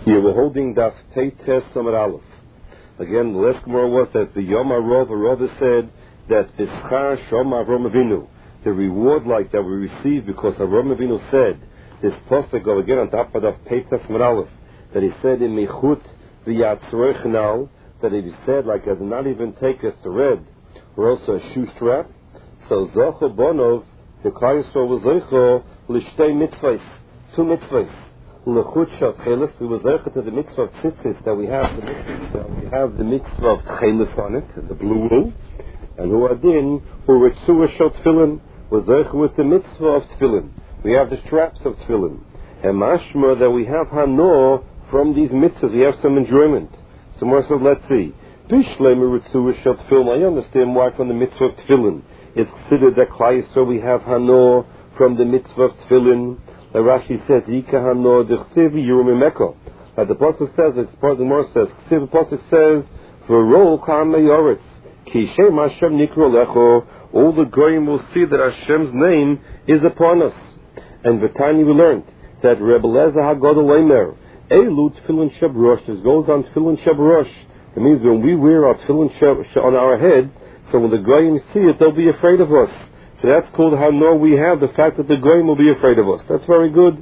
Here we're holding Daf Teites Samar Aleph. Again, the last Gemara was that the Yom HaRov said that the Schar Shom Avram Avinu, the reward like that we receive because Avram Avinu said, this postic go again on top of Daf Teites Samar Aleph, that he said in Mechut v'yatzroi chenal, that he said like as not even take a thread or also a shoe strap. So Zocho Bonov, the Klal Yisrael was Zocho l'shtei mitzvahs, two mitzvahs. L'chut shot chelis, we were Zocho to the mitzvah of tzitzis that we have the mitzvah of chelis on it, the blue wool, and who adin who ritzua shot tefillin was Zocho with the mitzvah of tefillin. We have the straps of tefillin, and mashma that we have hanor from these mitzvahs. We have some enjoyment. So more so, let's see. Bishleim ritzua shot tefillin. I understand why from the mitzvah of tefillin it's considered that Klal Yisrael we have hanor from the mitzvah of tefillin. Like Rashi says, Yika hanor dechtiv yirumimeko. Like the Pasuk says, the Gemara says, the Pasuk says, V'rol ka'am yoretz, ki shem Hashem nikro lecho. All the goyim will see that Hashem's name is upon us. And V'tani we learned that Rebbe Lezer HaGadol Leimer, Elu tefillin shabrosh. This goes on tefillin shabrosh. It means when we wear our tefillin on our head, so when the goyim see it, they'll be afraid of us. So that's called hanor. We have the fact that the goyim will be afraid of us. That's very good.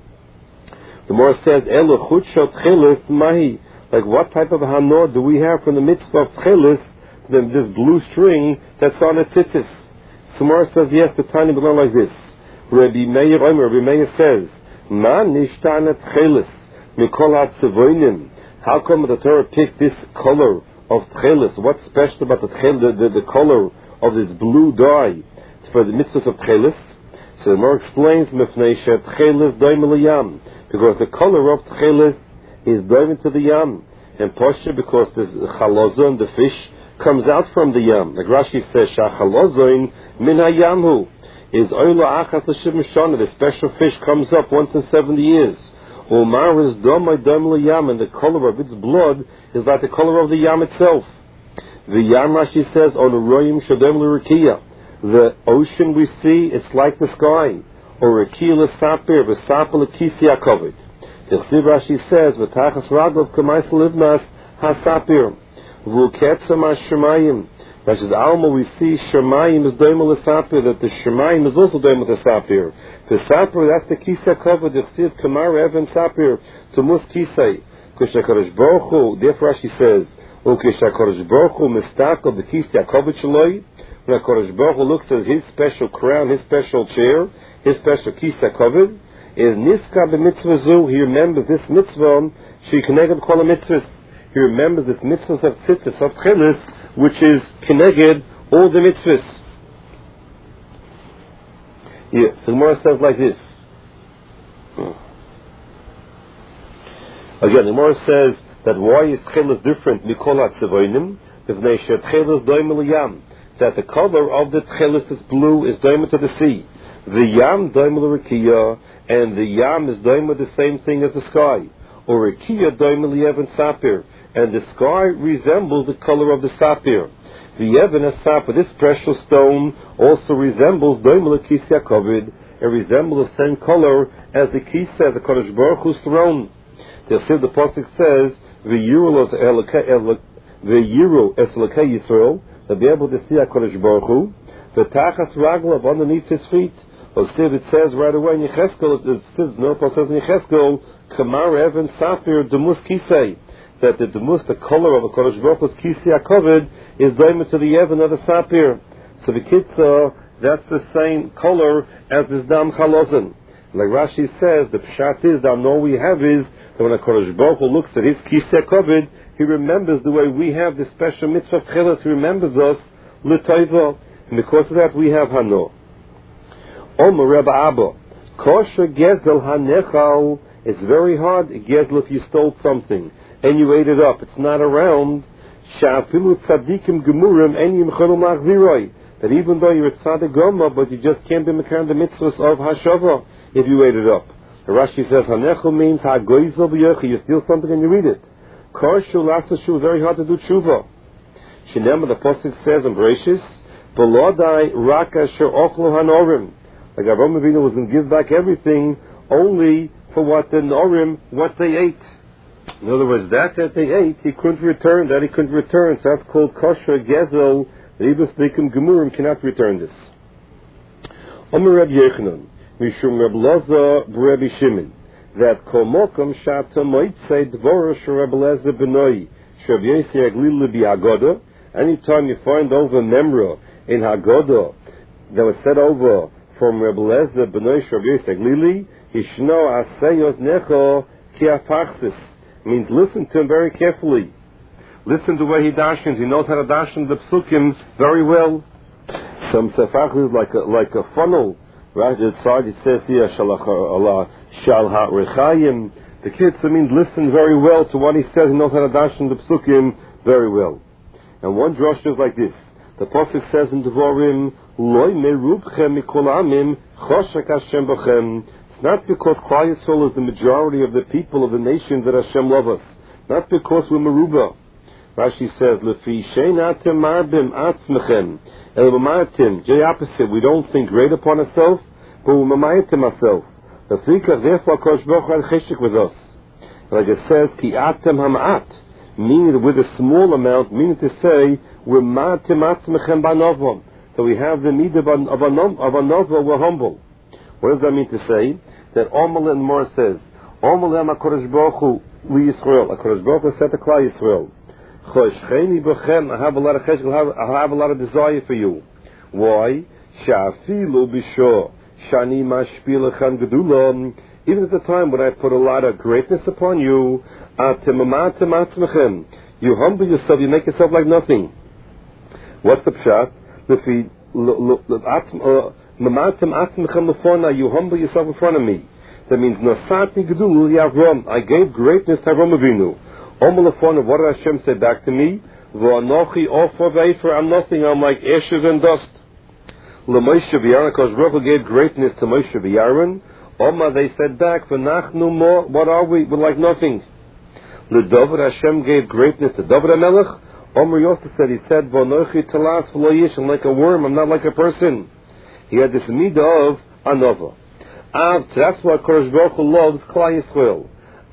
The Gemara says, Elu chut shot chelis mahi. Like what type of hanor do we have from the mitzvah of chelis, this blue string that's on a tzitzis? So the Gemara says, yes, the tiny belong like this. Rabbi Meir says, Ma nishtanet chelis mikol ha-tzevoinim. How come the Torah picked this color of tchelis? What's special about the color of this blue dye for the mitzvahs of tchelis? So the Gemara explains, Mifnei she'tchelis doim l'yam, because the color of tchelis is doim to the yam, and posher because the chalozon, the fish, comes out from the yam. Like Rashi says, sha'chalozon min hayamhu is oila achas l'shivim shana. The special fish comes up once in 70 years. Umar is domai dom l'yam, and the color of its blood is like the color of the yam itself. The yam, Rashi says, on royim shadom l'rikiya. The ocean we see, it's like the sky. Or rikiya l'sapir, v'sapir l'kisi ha'kovid. The Chsiv Rashi says, v'tachas raglav k'mais livnas ha'sapir. V'uketza ma'shemayim. That is Alma, we see Shemayim is doimel l'sapir, that the Shemayim is also doimel l'sapir. The sapir, that's the kisei covered, the Chsiv Kamar Evan sapir, to mus kisei. K'shakadosh Baruch Hu, therefore Rashi says, Uk'shakadosh Baruch Hu mistakel the kisei covered shaloi. When HaKadosh Baruch Hu looks at his special crown, his special chair, his special kisei covered, is niska b'mitzvah zu. He remembers this mitzvah, she connected kol mitzvahs. He remembers this mitzvah of tzitzis, of chelis, which is connected all the mitzvahs. Yes, the Gemara says like this. Again, the Gemara says that why is chelis different? Mikol ha-tzevoinim, v'nei she'tchelis doim l'yam. That the color of the tchelis is blue, is doim to the sea. The yam doim l'rikiya, and the yam is doim the same thing as the sky. Or rikiya doim l'yeven sapir, and the sky resembles the color of the sapir. The Yeven sapir, this precious stone, also resembles doimel kisei hakovid. It resembles the same color as the kisei, the Kadosh Baruch Hu's throne. The Pasuk says, "V'yiru es Elokei Yisrael," they'll be able to see HaKadosh Baruch Hu. V'tachas raglav, underneath his feet. It says right away in Yecheskel, it says in Yecheskel, Kamar Evan Sapir Demus Kisei. That the demus, the color of a Kadosh Baruch Hu's kisei hakovid, is doimah to the Yevon of the sapir. So the kitzah, that's the same color as this dam chalozin. Like Rashi says, the pshat is, the know we have is, that when a Kadosh Baruch Hu looks at his kisei hakovid, he remembers the way we have this special mitzvah of chelis. He remembers us l'toiva, and because of that we have hano. Omer Rebbe Abba, kosher gezel hanechal. It's very hard, gezel, if you stole something and you ate it up, it's not around. Sha'afilu tzadikim gemurim en yimchonu machziroi. That even though you're a tzadik goma, but you just can't be mekan the mitzvahs of hashava if you ate it up. The Rashi says hanechu means hagoizel b'yochi. You steal something and you eat it. Korshu lasashu, very hard to do tshuva. Shinema, the Pasuk says in Bereshis, v'lodai rak asher ochlu hanorim. Like Avraham Avinu was going to give back everything only for what the norim, what they ate. In other words, that they ate, he couldn't return. So that's called kosher gezel. The Ibus Nikim Gemurim cannot return this. Omer Reb Yechanan, Mishum Reb Loza B'Rebbe Shimon, that kol mokom shata moitzei dvora sh'Reb Eliezer Benoi sh'Reb Yossi Aglili b'Hagoda. Anytime you find over memra in Hagoda that was said over from Reb Eliezer Benoi sh'Reb Yossi Aglili, Hishno aseyos necho ki apachsis, means listen to him very carefully. Listen to the way he dashens. He knows how to dashen the psukim very well. Some sefachos like a funnel. Right inside it says here shal ha'rechayim. The kids, means listen very well to what he says. He knows how to dashen the psukim very well. And one drush is like this. The pasuk says in Devarim, Loi merubchem mikol amim choshek Hashem b'chem. It's not because Klal Yisrael is the majority of the people of the nation that Hashem loves us. Not because we're meruba. Rashi says, Lefi sheinatem marbim atzmechem el mamayatim. The opposite. We don't think great upon ourselves, but we mamayatim ourselves. Therefore, Kosh Baruch Hu had cheshik with us. Like it says, Ki atem hama'at, meaning with a small amount, meaning to say, we're ma'atim atzmechem ba'novam. So we have the need of a nova, we're humble. What does that mean to say? That Omer and Mor says, Omer HaKadosh Baruch Hu li Yisrael. HaKadosh Baruch Hu said to Klal Yisrael, I have a lot of cheshek, I have a lot of desire for you. Why? Sha'afilu b'shor shani mashpilechan gedula. Even at the time when I put a lot of greatness upon you, you humble yourself, you make yourself like nothing. What's the pshat? You humble yourself in front of me. That means Nasati Gedul Yavrom. I gave greatness to Avram Avinu. What did Hashem say back to me? I'm nothing, I'm like ashes and dust. L'Moshe v'Yaron, Kosh Baruch Hu gave greatness to Moshe v'Yaron. They said back, V'nachnu more, what are we? We're like nothing. L'David, Hashem gave greatness to David HaMelech. Omer Yosef said, he said, V'anochi talas v'lo yish, I'm like a worm, I'm not like a person. He had this midah of anova. That's why Kosh Baruch Hu loves Klal Yisrael.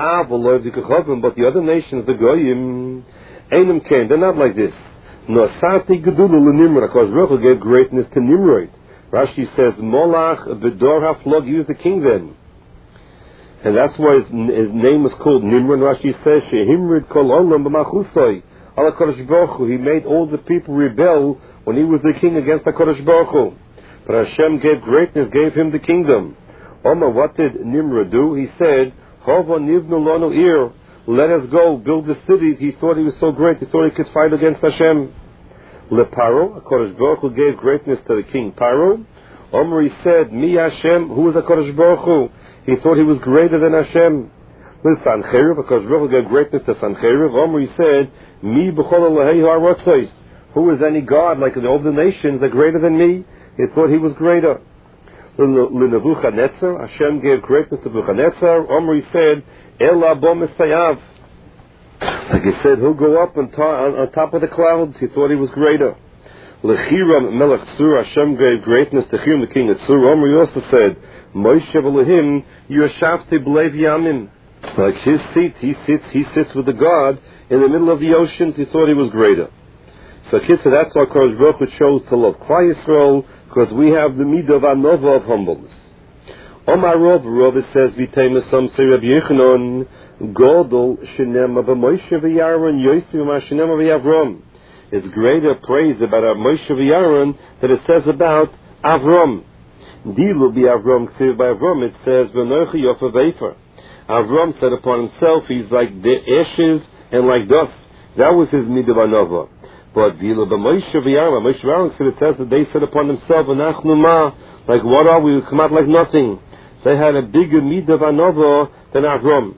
But the other nations, the Goyim, Einam came, they're not like this. Nosati Gedulu l'Nimrod. Kosh Baruch Hu gave greatness to Nimrod. Rashi says, Molach b'dor haflog, he was the king then. And that's why his name was called Nimrod. Rashi says, Shehimrid kol olam b'machusoi. Ala Kosh Baruch Hu, he made all the people rebel when he was the king against the Kosh Baruch Hu. But Hashem gave greatness, gave him the kingdom. Omar, what did Nimrod do? He said, Hova nivnu lanu ir, let us go build the city. He thought he was so great, he thought he could fight against Hashem. Le Paro, HaKadosh Baruch Hu gave greatness to the king Paro. Omar, he said, Mi Hashem, who is HaKadosh Baruch Hu? He thought he was greater than Hashem. Le Sancheriv, HaKadosh Baruch Hu gave greatness to Sancheriv. Omar, he said, Mi b'chol Elohei ha'arotzos, who is any God like all the nations that are greater than me? He thought he was greater. Nebuchadnezzar, Hashem gave greatness to Nebuchadnezzar. Omri said, Ela bo mesayav. Like he said, he'll go up on top of the clouds. He thought he was greater. Lechiram melech Tzur, Hashem gave greatness to Hiram, the king of Tzur. Omri also said, Moshe v'lehim yoshavti b'lev yamim. Like his seat, he sits with the God in the middle of the oceans. He thought he was greater. So kids, that's why Kosh Baruch Hu chose to love Klal Yisrael, because we have the midah of anova of humbleness. Omar Rov, it says, V'teimasam say Rabbi Yechanan, Godol shenema b'Moshe v'Yaron Yosef v'Mashenema v'Avram. It's greater praise about Moshe v'Yaron that it says about Avram. Dilu b'Avram, ksiv by Avram, it says, V'nochi yofa v'efer. Avram said upon himself, he's like the ashes and like dust. That was his midah of anova. But Moshe v'Yaron said, it says that they said upon themselves, "Anachnu ma," like what are we? We come out like nothing. They had a bigger midah of anova than Avram.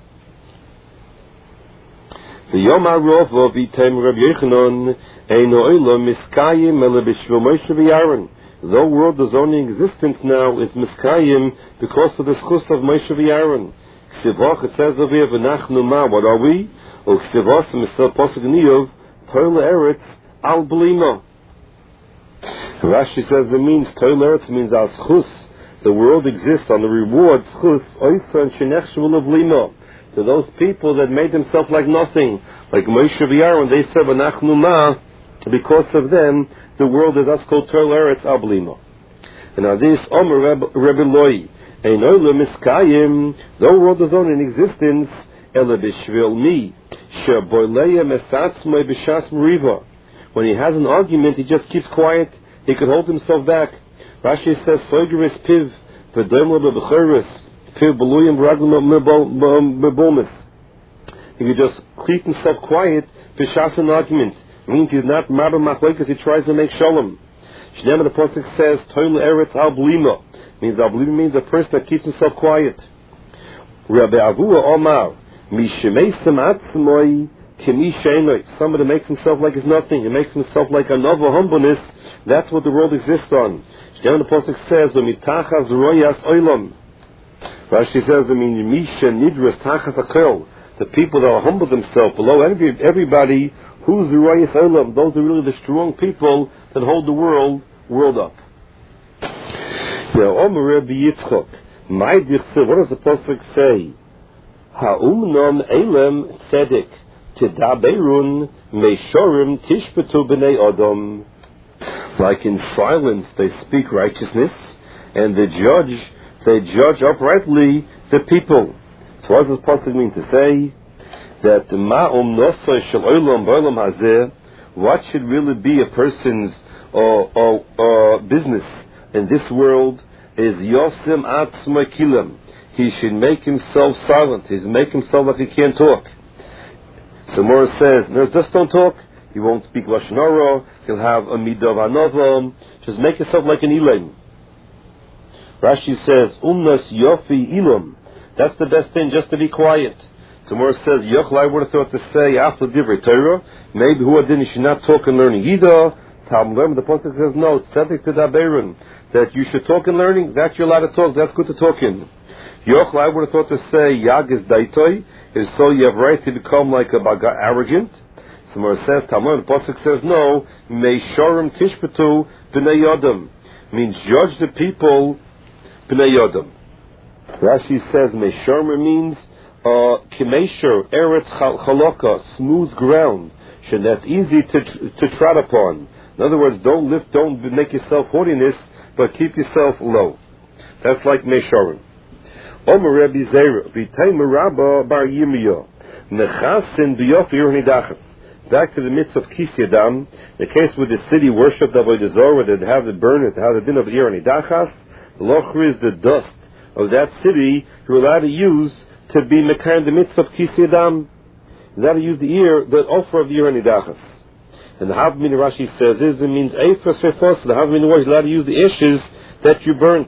The Yom HaRova v'Tem Rabbi Yechanan eino olam miskayim ele b'shvil Moshe v'Yaron. The world is only in existence now is miskayim because of the schus of Moshe v'Yaron. Ksivach, it says over here, "V'nachnu ma," what are we? O ksivach is still pasuk niyov. Toil Eretz al Blima. Rashi says it means Toil Eretz means al schus. The world exists on the reward schus oisa and shenech shvul of Blima. to those people that made themselves like nothing, like Moshe and Aaron. They said, "V'nachnu ma," because of them, the world is askol tol eretz ablimo. And now this Omer Rebbe Loi, ein olam miskayim, the world is on in existence, ele b'shvil mi, she'boileya mesatzmoi b'shas meriva. When he has an argument, he just keeps quiet. He can hold himself back. Rashi says, "Soigeris piv v'doim lo b'bechoris piv b'luyim b'raglim b'bolmis." He can just keep himself quiet b'shas an argument. It means he's not marba machlokes. He tries to make shalom. Shneim the pasuk says, "Toil eretz al blima." Means al blima means a person that keeps himself quiet. Rabbi Avua Omar, mishemeisem atzmoi kimi sheimoi. Somebody makes himself like he's nothing. He makes himself like a novel humbleness. That's what the world exists on. Shneim the pasuk says, "Umitachas royas oilam." Rashi says, "Mishe nidras tachas akel." The people that will humble themselves below everybody. Who's the royas oilam? Those are really the strong people that hold the world up. Now, Omer Rebbe Yitzchok, what does the pasuk say? Ha'umnom elem tzedek tedaberun meishorim tishpetu b'nei adam. Like in silence they speak righteousness, and they judge uprightly the people. So what does the pasuk mean to say? That ma'um nosoi shel olam b'olam hazeh, what should really be a person's business in this world is Yosem Atzma Kilam. He should make himself silent. He should make himself like he can't talk. So Morah says, no, just don't talk. He won't speak Lashon Hara. He'll have a Midav Hanovam. Just make yourself like an Elam. Rashi says, Umnas Yofi Elam. That's the best thing, just to be quiet. So Morah says, Yochel, I would have thought to say after Divrei Torah, maybe who didn't, you should not talk and learning either. The pasuk says no, tzedek tedaberun, that you should talk in learning. That you're allowed to talk. That's good to talk in. Yochel, I would have thought to say yag is daitoi, is so you have right to become like a arrogant. Somewhere it says Talmud. The pasuk says no, meishorim tishpetu b'nei yodam, means judge the people b'nei yodam. Rashi says meishorim means kimeisher eretz chaloka, smooth ground, should not easy to trot upon. In other words, don't make yourself haughtiness, but keep yourself low. That's like Mesharim. Omer Rebbe Zera, V'tei Merabba Bar Yirmiyah, Nechasin B'yof Nidachas. Back to the midst of Kisyadam, the case with the city worshipped Avodah Zarah, where they'd have it burn it, have the din of Nidachas. The lochri is the dust of that city you're allowed to use to be Mekayim the midst of Kisyadam. You're allowed to use the offer of the Nidachas. And the Havmin Rashi says it means Eifas Refos. The Havmin was allowed to use the ashes that you burnt.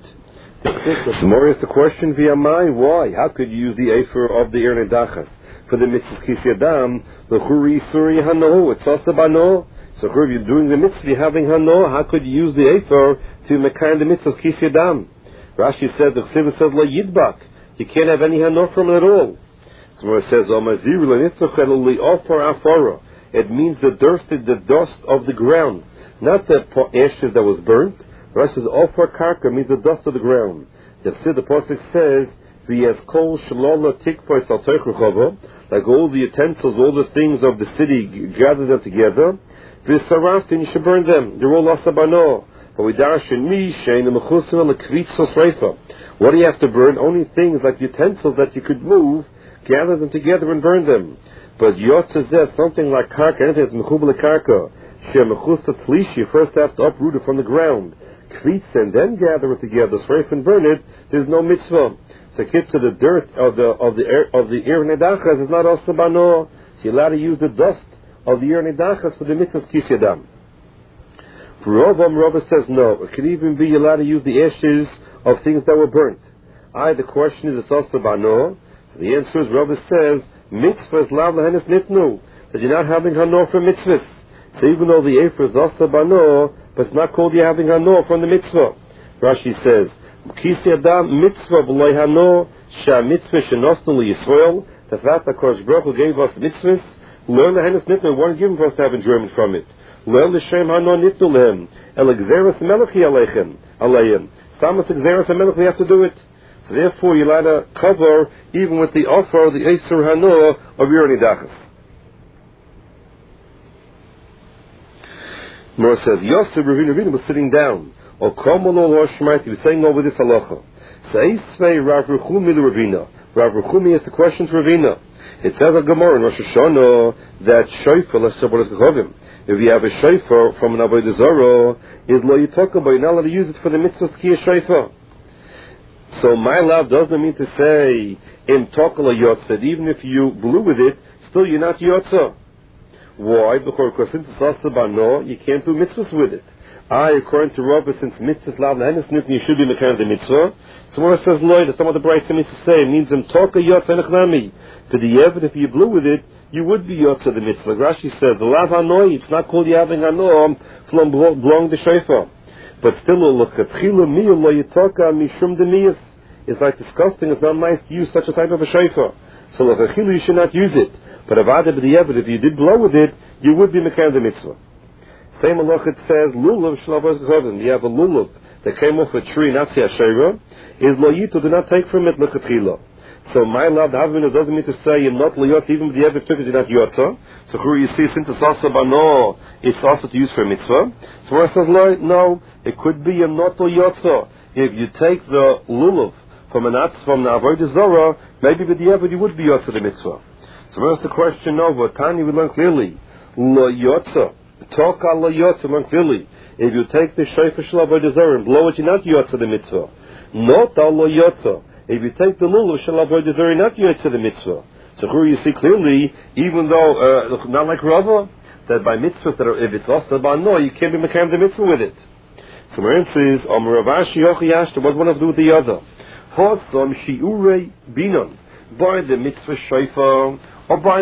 The more is the question via mine. Why? How could you use the Eifer of the Nidachas for the mitzvah Kisyadam? The Churi Suri Hano. It's also Bano. So if you're doing the mitzvah having Hano, how could you use the Eifer to Mekayim the mitzvah Kisyadam? Rashi said the Chsiva says La Yidbak. You can't have any Hano from it at all. So it says Omazir Lanitzachel Li Ofar Afara. It means the dust of the ground, not the ashes that was burnt. Rashi says Ofar Karka means the dust of the ground. The pasuk says V'yes kol shalola tikpois al teichruchava, like all the utensils, all the things of the city, gather them together. V'saraftin, you should burn them. They're all asabano. But we darshan mi shein mechusim lekvitzos reifa. What do you have to burn? Only things like utensils that you could move. Gather them together and burn them. But Yotze says something like karka, anything that's mechubel karka, she mechusta tlishi, you first have to uproot it from the ground, kvitz, and then gather it together, sreif and burn it. There's no mitzvah. So kids, the dirt of the ir nedachas is not also bano. So you're allowed to use the dust of the ir nedachas for the mitzvahs kisyadam. For Rava says no. It could even be you're allowed to use the ashes of things that were burnt. The question is it's also bano. So the answer is Rava says mitzvahs lav lahenis nitnu, that you're not having hano from mitzvahs. So even though the efer is also bano, but it's not called you having hano from the mitzvah. Rashi says Kisyadam mitzvah b'loy hano sha mitzvah shenosnu liyisrael. The fact that Kodesh Baruch Hu gave us mitzvahs, learn lahenis nitnu. Weren't given for us to have enjoyment from it. Learn l'shem hano nitnu lehem el gzeres melechi aleichem aleim. Samas gzeres melech, we have to do it. So therefore, you're allowed to cover even with the offer, the Eisur Hanoah of your Nidachas. Mor says, Yosef Ravina was sitting down. Or Komolo Lor Shmait, he was saying over this halacha. Seisvei Rav Rechumi the Ravina. Rav Rechumi is the question to Ravina. It says a Gemara in Rosh Hashanah that shofar, let's say what is Gechovim. If you have a shofar from an Avodah Zarah, is lo yitaka, but you're not allowed to use it for the mitzvah tkiyah shofar. So my love doesn't mean to say in tokala yotzed, even if you blew with it, still you're not yotza. Why? Because since it's also bano, you can't do mitzvahs with it. According to Rabbi, since mitzvahs lav lehenes nitni, you should be mekan the mitzvah. So when it says loy, some of the Brayso means to say, it means toka yotza enechnami. For the evid, if you blew with it, you would be yotza the mitzvah. Rashi says the lav hanoi, it's not called yaving hano from blowing the shofar. But still, look at chila miyah lo yitaka mishum demiyas. It's like disgusting. It's not nice to use such a type of a shofar. So look at chila, you should not use it. But if you did blow with it, you would be mekan the mitzvah. Same halach it says lulav shlavos gechovim. You have a lulav that came off a tree, not see ashera, is lo yitu, do not take from it lechatchila. So my love, the Havamina doesn't mean to say you're not liyotza, even if the Evid took it, you're not yotza. So here you see, since it's also bano, it's also to use for mitzvah. So where it says no, it could be you're not liyotza. If you take the lulav from the Avodah Zarah, maybe with the Evid you would be yotza the mitzvah. So where's the question over? Tani, we learn clearly, lo yotza. Talk Allah yotza, learn clearly. If you take the shofar shel Avodah Zarah and blow it, you're not yotza the mitzvah. Not Allah yotza. If you take the lulav shel Avodah Zarah, you're not yotza the mitzvah. So here you see clearly, even though not like Rava, that by mitzvahs that are, if it's also by no, you can't be mekayem the mitzvah with it. So Maran says, Rav Ashi Yochi Yashta, what's one of do with the other? Hosom shiurei binon, by the mitzvah shofar, or by